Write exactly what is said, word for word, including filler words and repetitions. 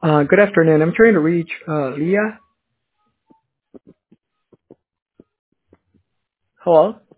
Uh, good afternoon. I'm trying to reach uh, Leah. Hello?